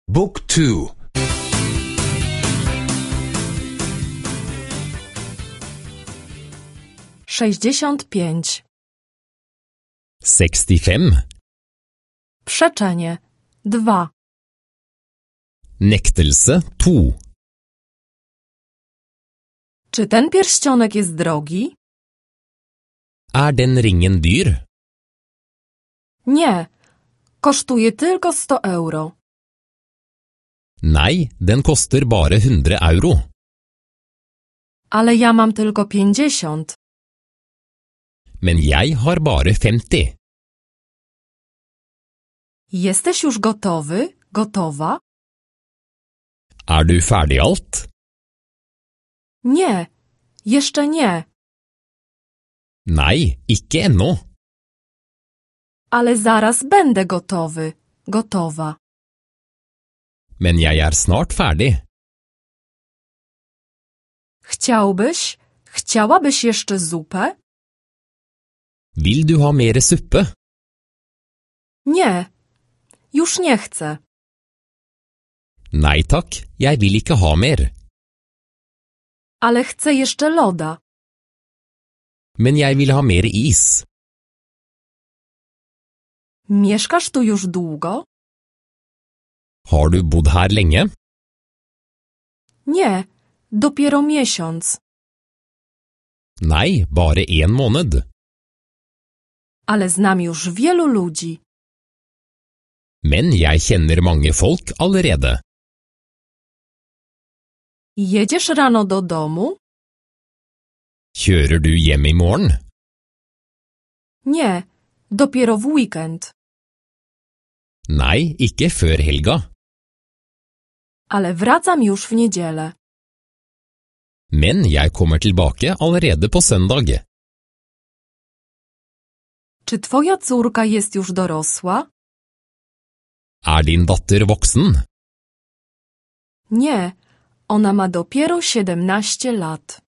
Book 2. 65. 65. Przeczenie 2. Nektelse 2. Czy ten pierścionek jest drogi? Den ringen dyr? Nie. Kosztuje tylko 100 euro. Nei, den koster bare 100 euro. Ale ja mam tylko 50. Men jeg har bare 50. Jesteś już gotowy? Gotowa? Du ferdig alt? Nie. Jeszcze nie. Nei, ikke ennå. Ale zaraz będę gotowy. Gotowa. Men jeg snart ferdig. Chciałabyś jeszcze zupę? Vil du ha mere suppe? Nie. Już nie chcę. Nei takk, jeg vil ikke ha mer. Ale chcę jeszcze loda. Men jeg vil ha mer is. Mieszkasz tu już długo? Har du bodd her lenge? Nie. Dopiero miesiąc. Nei, bare 1 måned. Ale znam już wielu ludzi. Men jeg kjenner mange folk allerede. Jedziesz rano do domu? Kjører du hjem i morgen? Nie. Dopiero w weekend. Nei, ikke før helga. Ale wracam już w niedzielę. Men jeg kommer tilbake allerede på søndag. Czy twoja córka jest już dorosła? Din datter voksen? Nie. Ona ma dopiero 17 lat.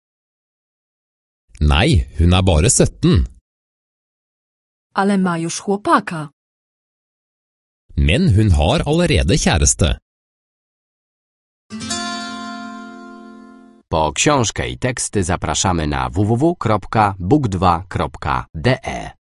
Nei, hun bare 17. Ale ma już chłopaka. Men hun har allerede kjæreste. Po książkę i teksty zapraszamy na www.book2.de.